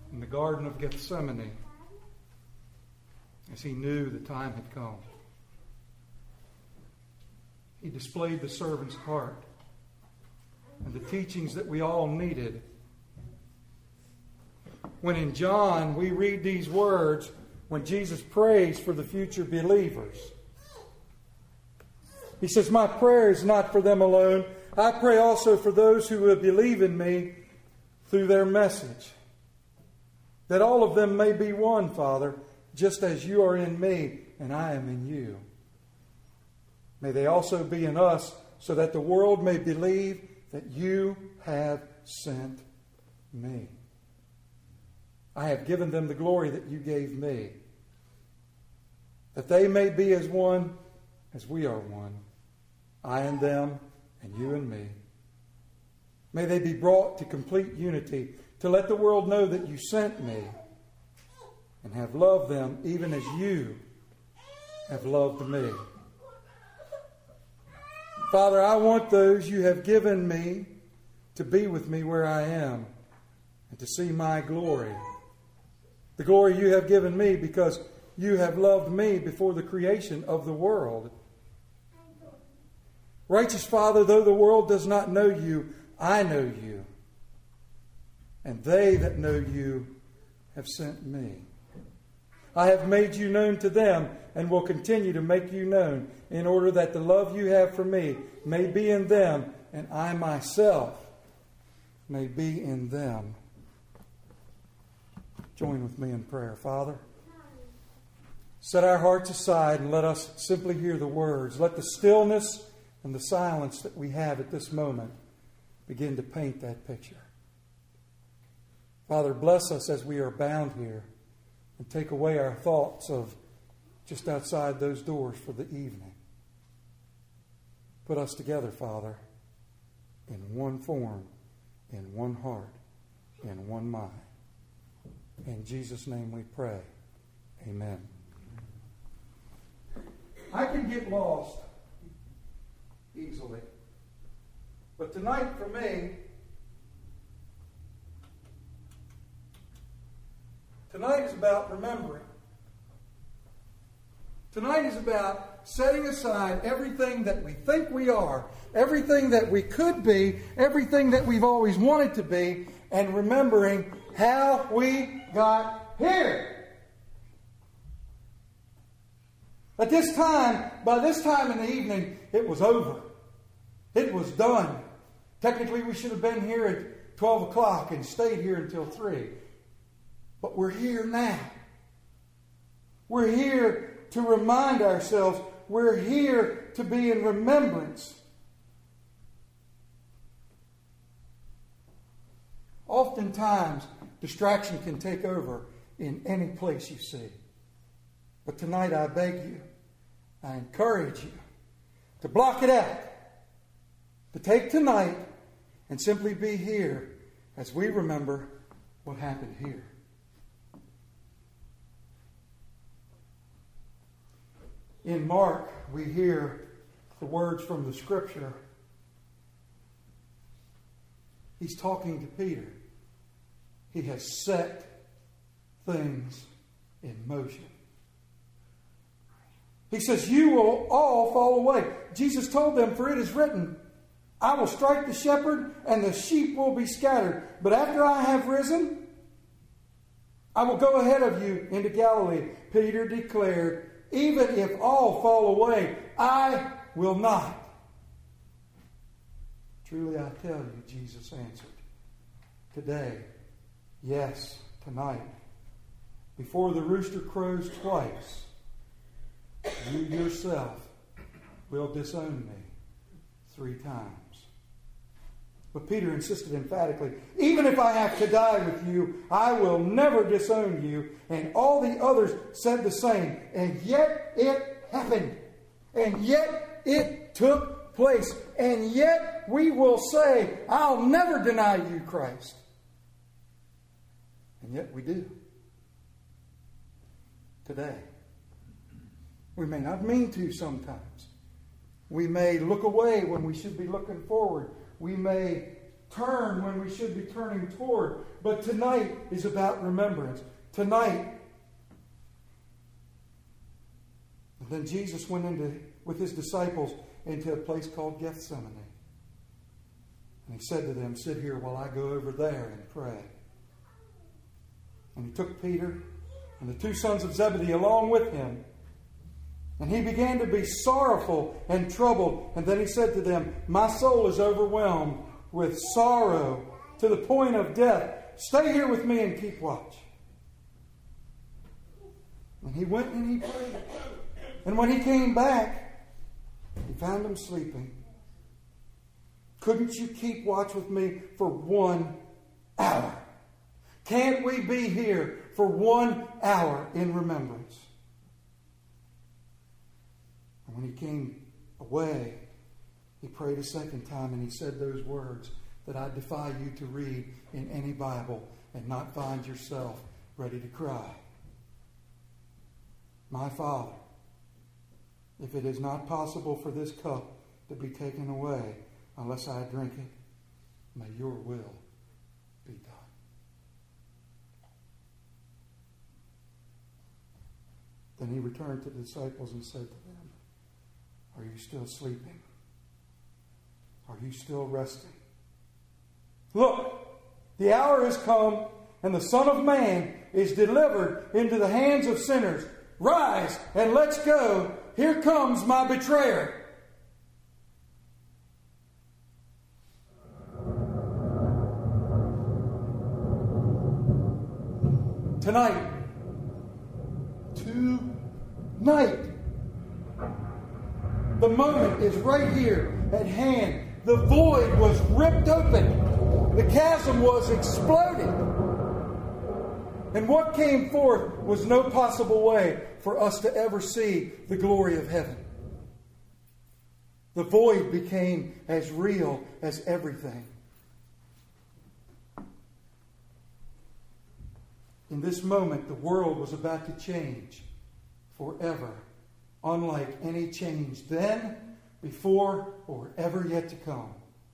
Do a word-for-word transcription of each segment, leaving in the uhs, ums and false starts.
in the Garden of Gethsemane as he knew the time had come. He displayed the servant's heart and the teachings that we all needed. When in John we read these words, when Jesus prays for the future believers, he says, "My prayer is not for them alone. I pray also for those who will believe in me through their message, that all of them may be one, Father, just as you are in me and I am in you. May they also be in us, so that the world may believe that you have sent me. I have given them the glory that you gave me, that they may be as one as we are one, I and them and you and me. May they be brought to complete unity, to let the world know that you sent me and have loved them even as you have loved me. Father, I want those you have given me to be with me where I am and to see my glory. The glory you have given me because you have loved me before the creation of the world. Righteous Father, though the world does not know you, I know you. And they that know you have sent me. I have made you known to them and will continue to make you known, in order that the love you have for me may be in them and I myself may be in them." Join with me in prayer. Father, set our hearts aside and let us simply hear the words. Let the stillness and the silence that we have at this moment begin to paint that picture. Father, bless us as we are bound here, and take away our thoughts of just outside those doors for the evening. Put us together, Father, in one form, in one heart, in one mind. In Jesus' name we pray. Amen. I can get lost easily. But tonight for me, tonight is about remembering. Tonight is about setting aside everything that we think we are, everything that we could be, everything that we've always wanted to be, and remembering how we got here. At this time, by this time in the evening, it was over. It was done. Technically, we should have been here at twelve o'clock and stayed here until three. But we're here now. We're here to remind ourselves. We're here to be in remembrance. Oftentimes, distraction can take over in any place you see. But tonight I beg you, I encourage you to block it out. To take tonight and simply be here as we remember what happened here. In Mark, we hear the words from the Scripture. He's talking to Peter. He has set things in motion. He says, "You will all fall away." Jesus told them, "For it is written, I will strike the shepherd and the sheep will be scattered. But after I have risen, I will go ahead of you into Galilee." Peter declared, "Even if all fall away, I will not." "Truly I tell you," Jesus answered, "today, yes, tonight, before the rooster crows twice, you yourself will disown me three times." But Peter insisted emphatically, "Even if I have to die with you, I will never disown you." And all the others said the same. And yet it happened. And yet it took place. And yet we will say, "I'll never deny you, Christ." And yet we do. Today. We may not mean to sometimes. We may look away when we should be looking forward. We may turn when we should be turning toward. But tonight is about remembrance. Tonight. And then Jesus went into with his disciples into a place called Gethsemane. And he said to them, sit here while I go over there and pray. And he took Peter and the two sons of Zebedee along with him. And he began to be sorrowful and troubled. And then he said to them, my soul is overwhelmed with sorrow to the point of death. Stay here with me and keep watch. And he went and he prayed. And when he came back, he found them sleeping. Couldn't you keep watch with me for one hour? Can't we be here for one hour in remembrance? And when he came away, he prayed a second time and he said those words that I defy you to read in any Bible and not find yourself ready to cry. My Father, if it is not possible for this cup to be taken away unless I drink it, may your will be done. Then he returned to the disciples and said to them, are you still sleeping? Are you still resting? Look, the hour has come, and the Son of Man is delivered into the hands of sinners. Rise and let's go. Here comes my betrayer. Tonight, tonight, the moment is right here at hand. The void was ripped open. The chasm was exploded. And what came forth was no possible way for us to ever see the glory of heaven. The void became as real as everything. In this moment, the world was about to change forever, unlike any change then, before, or ever yet to come.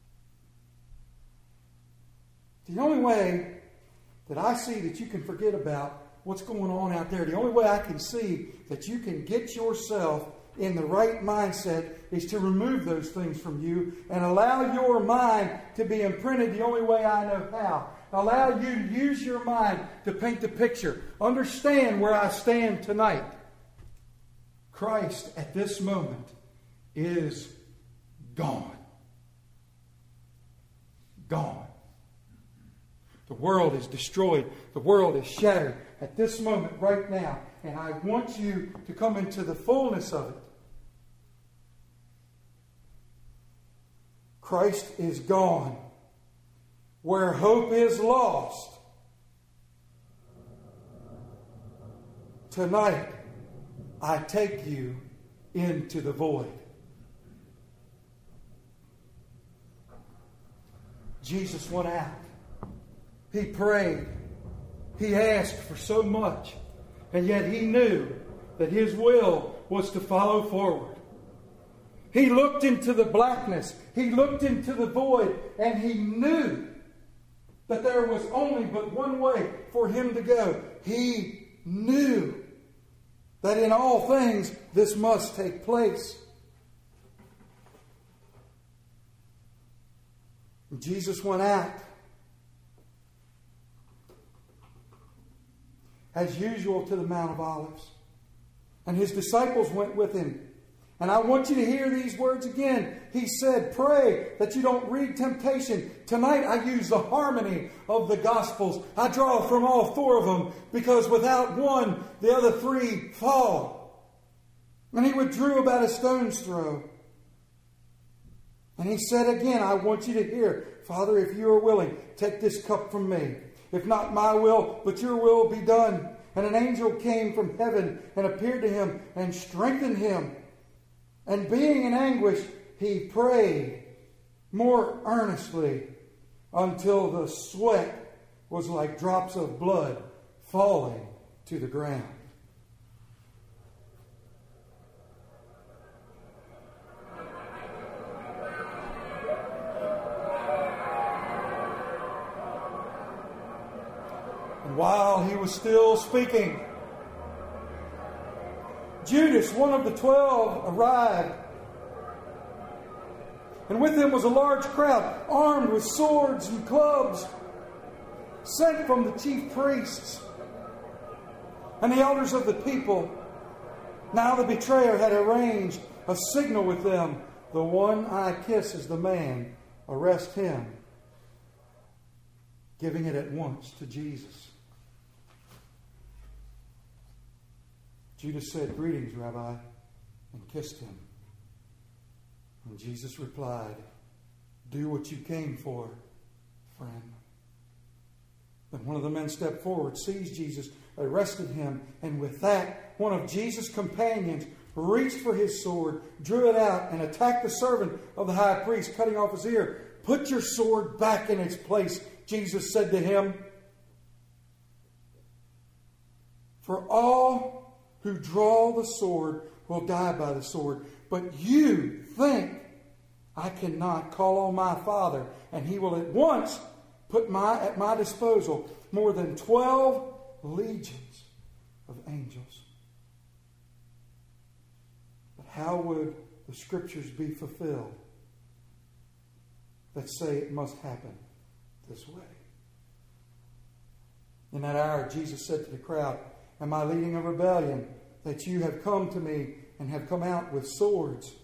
The only way that I see that you can forget about what's going on out there, the only way I can see that you can get yourself in the right mindset is to remove those things from you and allow your mind to be imprinted the only way I know how. Allow you to use your mind to paint the picture. Understand where I stand tonight. Christ at this moment is gone. Gone. The world is destroyed. The world is shattered at this moment right now. And I want you to come into the fullness of it. Christ is gone. Where hope is lost, tonight I take you into the void. Jesus went out. He prayed. He asked for so much. And yet he knew that his will was to follow forward. He looked into the blackness. He looked into the void. And he knew that there was only but one way for him to go. He knew that in all things this must take place. Jesus went out. As usual, to the Mount of Olives. And his disciples went with him. And I want you to hear these words again. He said, pray that you don't read temptation. Tonight I use the harmony of the Gospels. I draw from all four of them because without one, the other three fall. And he withdrew about a stone's throw. And he said again, I want you to hear, Father, if you are willing, take this cup from me. If not my will, but your will be done. And an angel came from heaven and appeared to him and strengthened him. And being in anguish, he prayed more earnestly until the sweat was like drops of blood falling to the ground. And while he was still speaking, Judas, one of the twelve, arrived. And with him was a large crowd, armed with swords and clubs, sent from the chief priests and the elders of the people. Now the betrayer had arranged a signal with them. The one I kiss is the man. Arrest him. Giving it at once to Jesus. Judas said, "Greetings, Rabbi," and kissed him. And Jesus replied, "Do what you came for, friend." Then one of the men stepped forward, seized Jesus, arrested him, and with that, one of Jesus' companions reached for his sword, drew it out, and attacked the servant of the high priest, cutting off his ear. "Put your sword back in its place," Jesus said to him. "For all who draw the sword will die by the sword. But you think I cannot call on my Father, and he will at once put my at my disposal more than twelve legions of angels." But how would the Scriptures be fulfilled that say it must happen this way? In that hour, Jesus said to the crowd, "Am I leading a rebellion that you have come to me and have come out with swords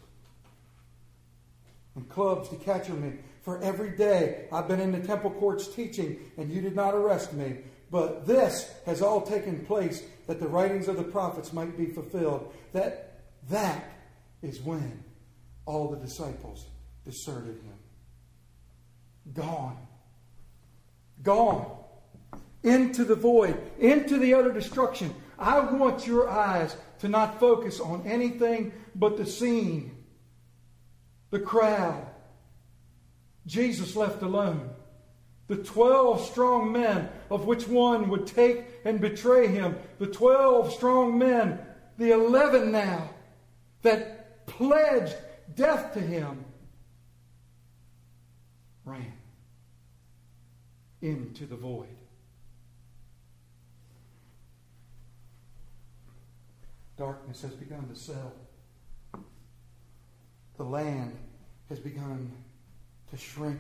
and clubs to capture me? For every day I've been in the temple courts teaching, and you did not arrest me. But this has all taken place that the writings of the prophets might be fulfilled." That that is when all the disciples deserted him. Gone. Gone. Into the void. Into the utter destruction. I want your eyes to not focus on anything but the scene, the crowd, Jesus left alone, the twelve strong men, of which one would take and betray him, the twelve strong men, the eleven now that pledged death to him, ran into the void. Darkness has begun to settle. The land has begun to shrink.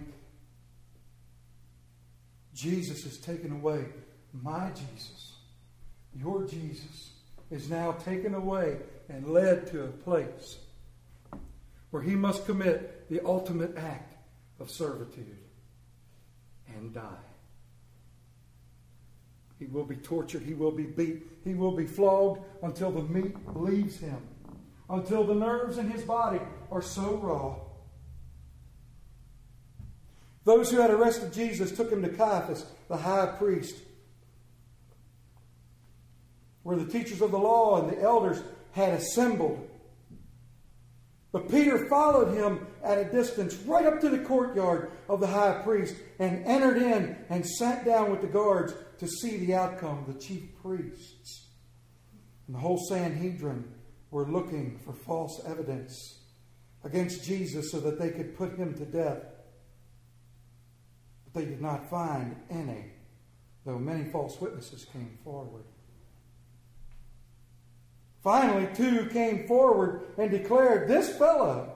Jesus is taken away. My Jesus, your Jesus, is now taken away and led to a place where he must commit the ultimate act of servitude and die. He will be tortured. He will be beat. He will be flogged until the meat leaves him. Until the nerves in his body are so raw. Those who had arrested Jesus took him to Caiaphas, the high priest, where the teachers of the law and the elders had assembled. But Peter followed him at a distance, right up to the courtyard of the high priest, and entered in and sat down with the guards to see the outcome of the chief priests. And the whole Sanhedrin were looking for false evidence against Jesus so that they could put him to death. But they did not find any, though many false witnesses came forward. Finally, two came forward and declared, "This fellow,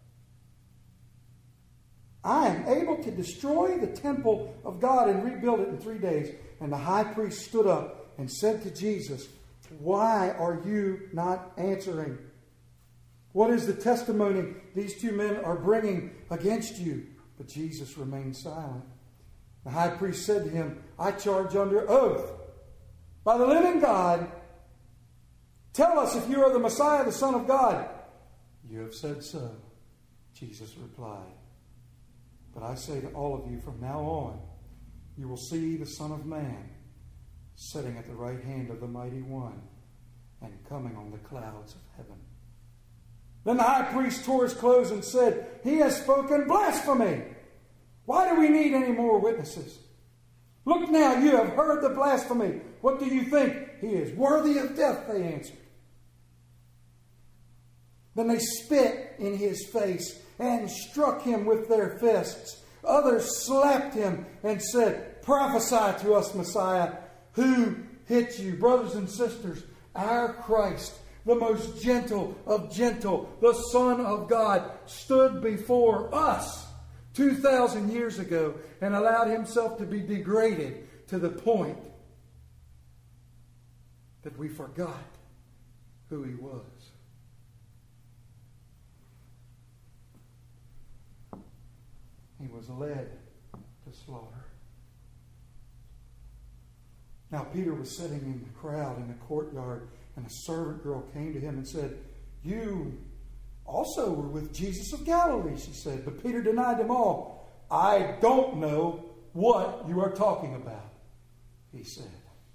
I am able to destroy the temple of God and rebuild it in three days." And the high priest stood up and said to Jesus, "Why are you not answering? What is the testimony these two men are bringing against you?" But Jesus remained silent. The high priest said to him, "I charge under oath by the living God, tell us if you are the Messiah, the Son of God." "You have said so," Jesus replied. "But I say to all of you, from now on, you will see the Son of Man sitting at the right hand of the Mighty One and coming on the clouds of heaven." Then the high priest tore his clothes and said, "He has spoken blasphemy. Why do we need any more witnesses? Look now, you have heard the blasphemy. What do you think? He is worthy of death," they answered. Then they spit in his face and struck him with their fists. Others slapped him and said, "Prophesy to us, Messiah. Who hit you? Brothers and sisters, our Christ, the most gentle of gentle, the Son of God, stood before us two thousand years ago and allowed himself to be degraded to the point that we forgot who he was. He was led to slaughter. Now Peter was sitting in the crowd in the courtyard, and a servant girl came to him and said, "You also were with Jesus of Galilee," she said. But Peter denied them all. "I don't know what you are talking about," he said.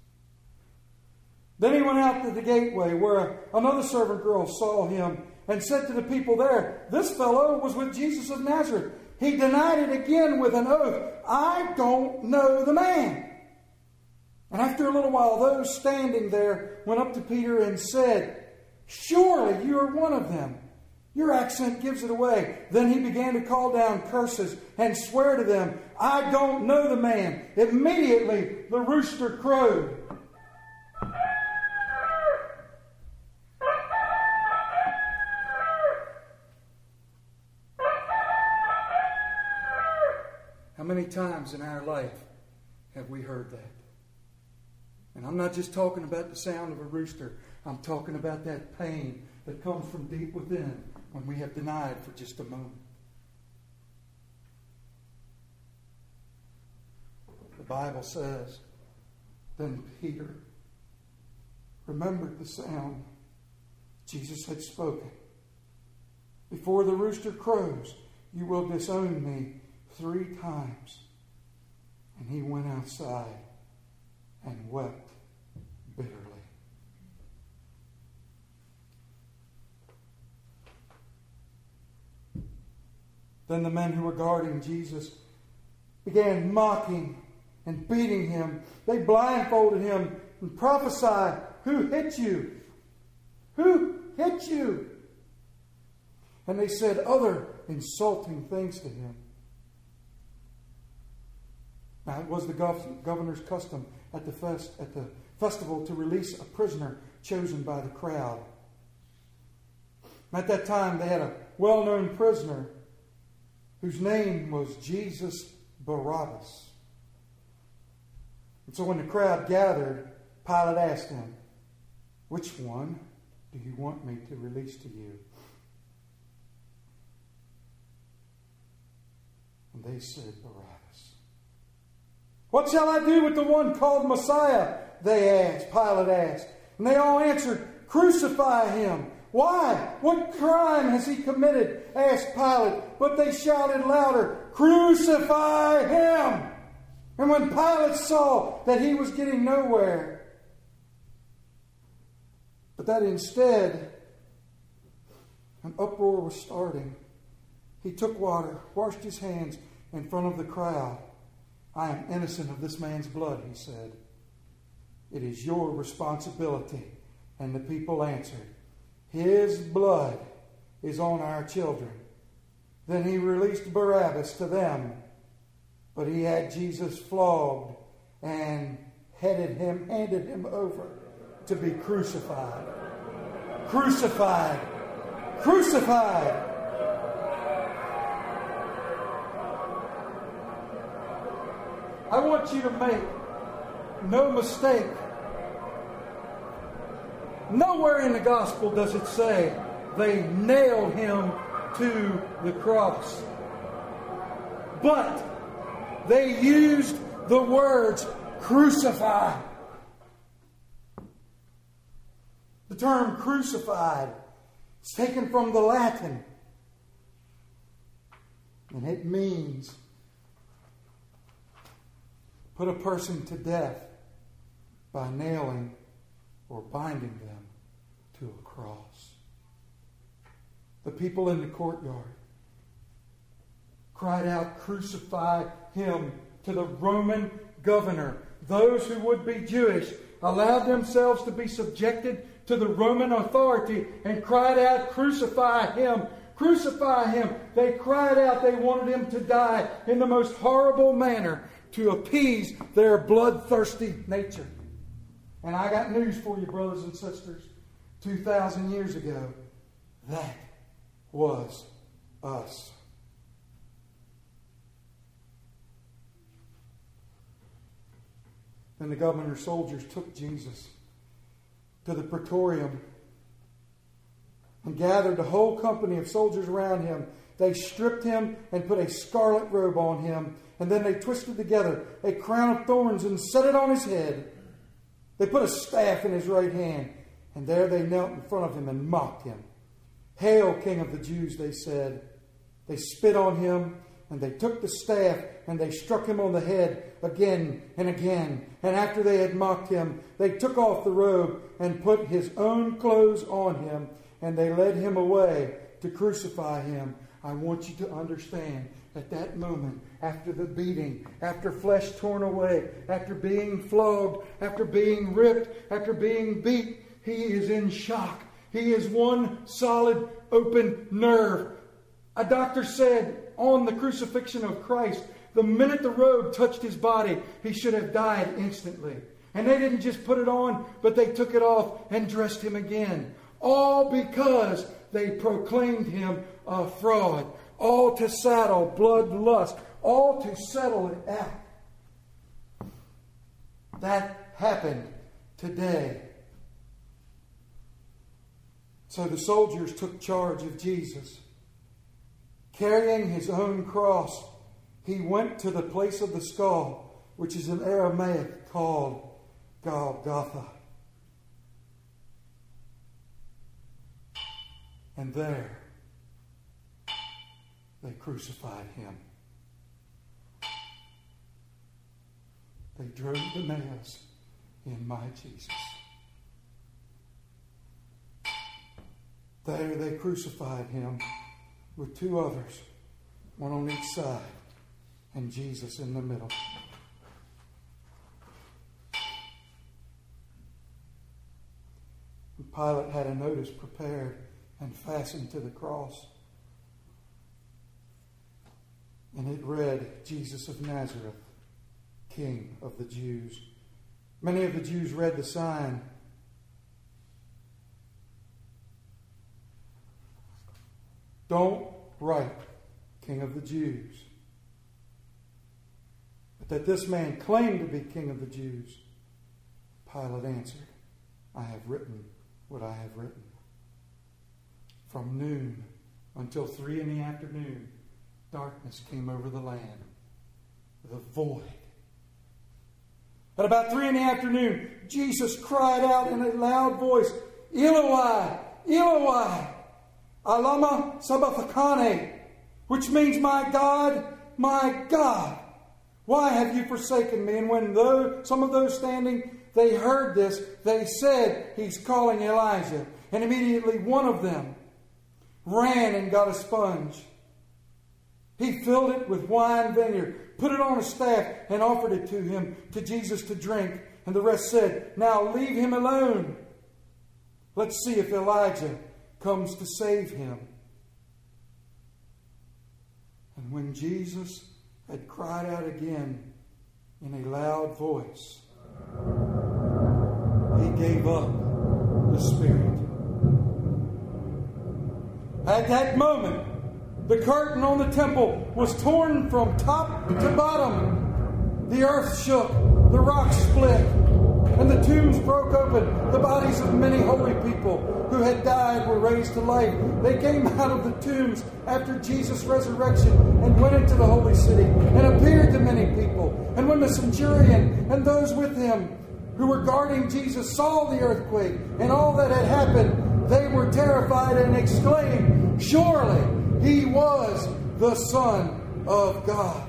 Then he went out to the gateway where another servant girl saw him and said to the people there, "This fellow was with Jesus of Nazareth." He denied it again with an oath, "I don't know the man." And after a little while, those standing there went up to Peter and said, "Surely you are one of them. Your accent gives it away." Then he began to call down curses and swear to them, "I don't know the man." Immediately the rooster crowed. How many times in our life have we heard that? And I'm not just talking about the sound of a rooster. I'm talking about that pain that comes from deep within when we have denied for just a moment. The Bible says, then Peter remembered the sound Jesus had spoken. "Before the rooster crows, you will disown me three times." And he went outside and wept bitterly. Then the men who were guarding Jesus began mocking and beating him. They blindfolded him and prophesied, "Who hit you? Who hit you?" And they said other insulting things to him. Now, it was the gov- governor's custom at the, fest, at the festival to release a prisoner chosen by the crowd. At that time, they had a well-known prisoner whose name was Jesus Barabbas. And so when the crowd gathered, Pilate asked him, "Which one do you want me to release to you?" And they said, "Barabbas." "What shall I do with the one called Messiah?" they asked. Pilate asked. And they all answered, "Crucify him." "Why? What crime has he committed?" asked Pilate. But they shouted louder, "Crucify him!" And when Pilate saw that he was getting nowhere, but that instead an uproar was starting, he took water, washed his hands in front of the crowd. "I am innocent of this man's blood," he said. "It is your responsibility." And the people answered, "His blood is on our children." Then he released Barabbas to them, but he had Jesus flogged and headed him, handed him over to be crucified. Crucified! Crucified! I want you to make no mistake. Nowhere in the gospel does it say they nailed him to the cross. But they used the words crucify. The term crucified is taken from the Latin, and it means put a person to death by nailing or binding them to a cross. The people in the courtyard cried out, "Crucify him," to the Roman governor. Those who would be Jewish allowed themselves to be subjected to the Roman authority and cried out, "Crucify him! Crucify him!" They cried out they wanted him to die in the most horrible manner to appease their bloodthirsty nature. And I got news for you, brothers and sisters. two thousand years ago, that was us. Then the governor's soldiers took Jesus to the praetorium and gathered the whole company of soldiers around him. They stripped him and put a scarlet robe on him. And then they twisted together a crown of thorns and set it on his head. They put a staff in his right hand. And there they knelt in front of him and mocked him. "Hail, King of the Jews," they said. They spit on him, and they took the staff, and they struck him on the head again and again. And after they had mocked him, they took off the robe and put his own clothes on him, and they led him away to crucify him. I want you to understand, at that moment, after the beating, after flesh torn away, after being flogged, after being ripped, after being beat, he is in shock. He is one solid open nerve. A doctor said on the crucifixion of Christ, the minute the robe touched his body, he should have died instantly. And they didn't just put it on, but they took it off and dressed him again. All because they proclaimed him a fraud. All to saddle bloodlust. All to settle it out. That happened today. So the soldiers took charge of Jesus. Carrying his own cross, he went to the place of the skull, which is in Aramaic called Golgotha. And there, they crucified him. They drove the nails in my Jesus. There they crucified him with two others, one on each side, and Jesus in the middle. And Pilate had a notice prepared and fastened to the cross. And it read, "Jesus of Nazareth, King of the Jews." Many of the Jews read the sign. Don't write King of the Jews. But that this man claimed to be King of the Jews, Pilate answered, "I have written what I have written." From noon until three in the afternoon, darkness came over the land, the void. At about three in the afternoon, Jesus cried out in a loud voice, "Eloi, Eloi, Lama Sabachthani," which means, "My God, my God, why have you forsaken me?" And when those, some of those standing, they heard this, they said, "He's calling Elijah." And immediately one of them ran and got a sponge. He filled it with wine vinegar, put it on a staff, and offered it to him, to Jesus to drink. And the rest said, "Now leave him alone. Let's see if Elijah comes to save him." And when Jesus had cried out again in a loud voice, he gave up the spirit. At that moment, the curtain on the temple was torn from top to bottom. The earth shook, the rocks split, and the tombs broke open. The bodies of many holy people who had died were raised to life. They came out of the tombs after Jesus' resurrection and went into the holy city and appeared to many people. And when the centurion and those with him who were guarding Jesus saw the earthquake and all that had happened, they were terrified and exclaimed, "Surely he was the Son of God."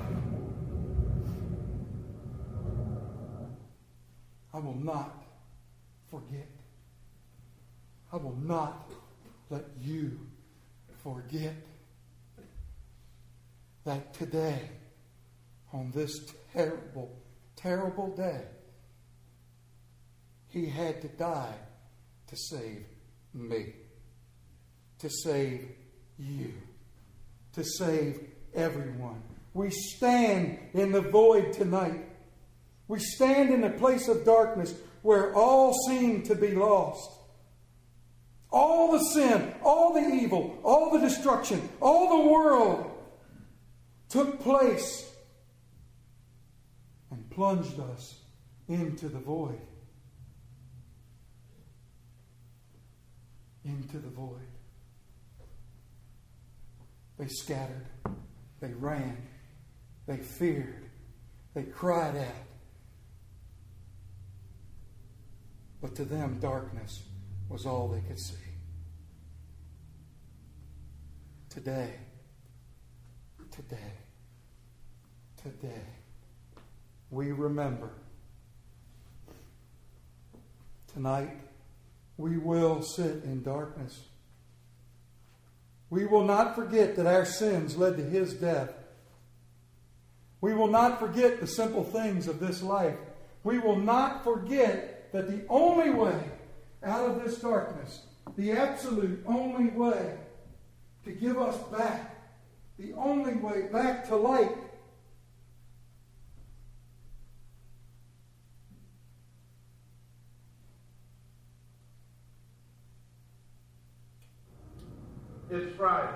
I will not forget. I will not let you forget that today, on this terrible, terrible day, he had to die to save me, to save you, to save everyone. We stand in the void tonight. We stand in a place of darkness where all seem to be lost. All the sin, all the evil, all the destruction, all the world took place and plunged us into the void. Into the void. They scattered. They ran. They feared. They cried out. But to them, darkness was all they could see. Today, today, today, we remember. Tonight, we will sit in darkness. We will not forget that our sins led to His death. We will not forget the simple things of this life. We will not forget that the only way out of this darkness, the absolute only way to give us back, the only way back to light, it's Friday.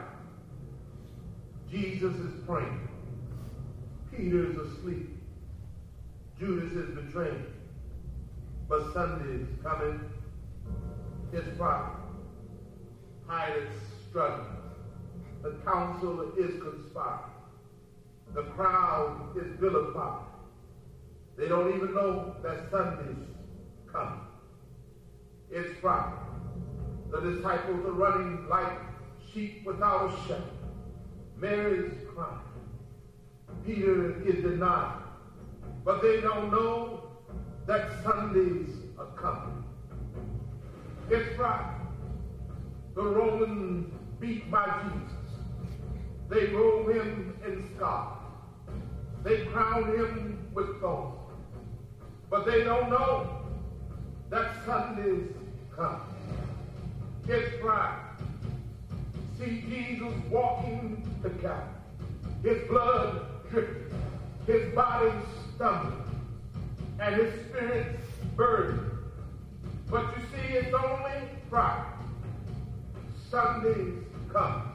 Jesus is praying. Peter is asleep. Judas is betraying. But Sunday is coming. It's Friday. Pilate's struggling. The council is conspiring. The crowd is vilified. They don't even know that Sunday's coming. It's Friday. The disciples are running like sheep without a shepherd. Mary is crying. Peter is denied. But they don't know that Sundays are coming. It's Friday. The Romans beat by Jesus. They robe him in scarlet. They crown him with thorns. But they don't know that Sunday's coming. It's Friday. See Jesus walking the Calvary. His blood dripping. His body stumbling. And his spirit burdened. But you see, it's only Friday. Sunday's coming.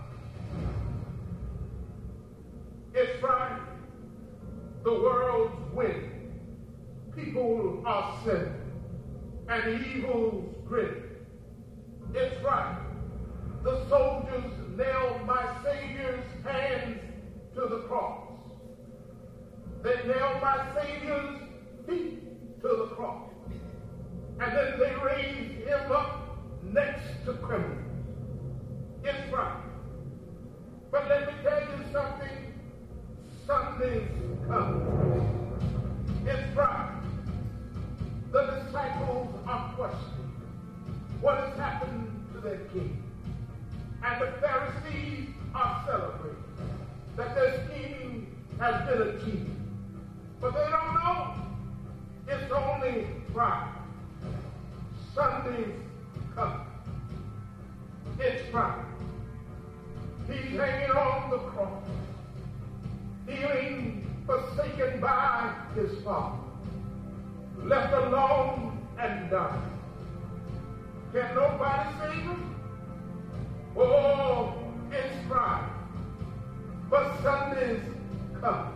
It's Friday. The world's winning. People are sinning. And evil's grinning. It's Friday. The soldiers nailed my Savior's hands to the cross. They nailed my Savior's feet to the cross. And then they raised him up next to criminals. It's Friday. But let me tell you something. Sunday's coming. It's Friday. The disciples are questioning what has happened to their king. And the Pharisees are celebrating that their scheming has been achieved. But they don't know it's only Friday. Sunday's coming. It's Friday. He's hanging on the cross, feeling forsaken by his Father, left alone and dying. Can nobody save him? Oh, it's Friday, but Sunday's coming.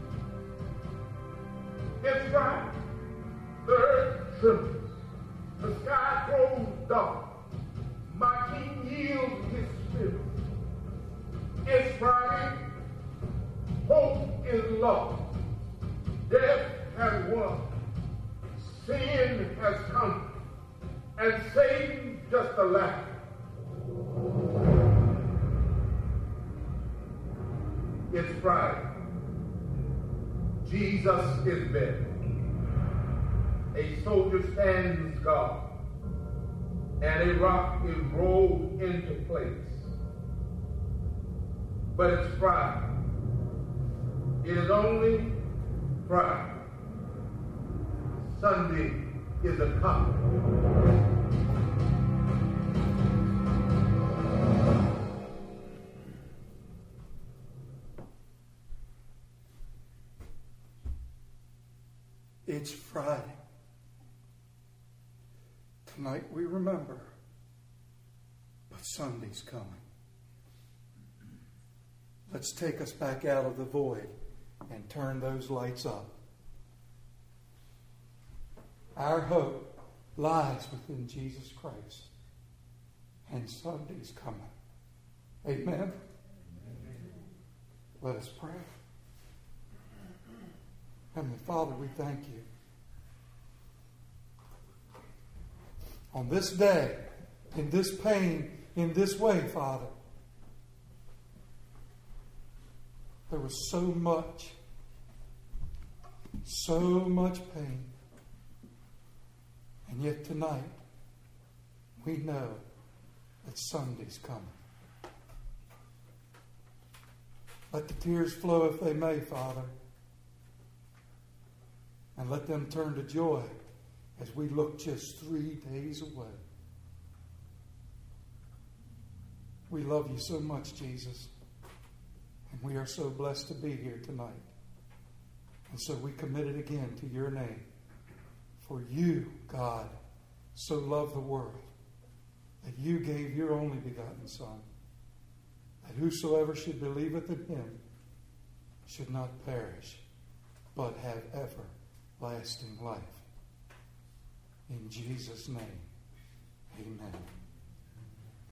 It's Friday. The earth trembles. The sky grows dark. My King yields his spirit. It's Friday. Hope is lost. Death has won. Sin has come. And Satan just a laugh. It's Friday. Jesus is dead. A soldier stands guard, and a rock is rolled into place. But it's Friday. It is only Friday. Sunday is a coming. It's Friday. Tonight we remember, but Sunday's coming. Let's take us back out of the void and turn those lights up. Our hope lies within Jesus Christ, and Sunday's coming. Amen? Amen. Let us pray. Heavenly Father, we thank you. On this day, in this pain, in this way, Father, there was so much, so much pain. And yet tonight, we know that Sunday's coming. Let the tears flow if they may, Father. And let them turn to joy as we look just three days away. We love you so much, Jesus. And we are so blessed to be here tonight. And so we commit it again to your name. For you, God, so loved the world that you gave your only begotten Son, that whosoever should believeth in him should not perish, but have everlasting life. In Jesus' name, amen.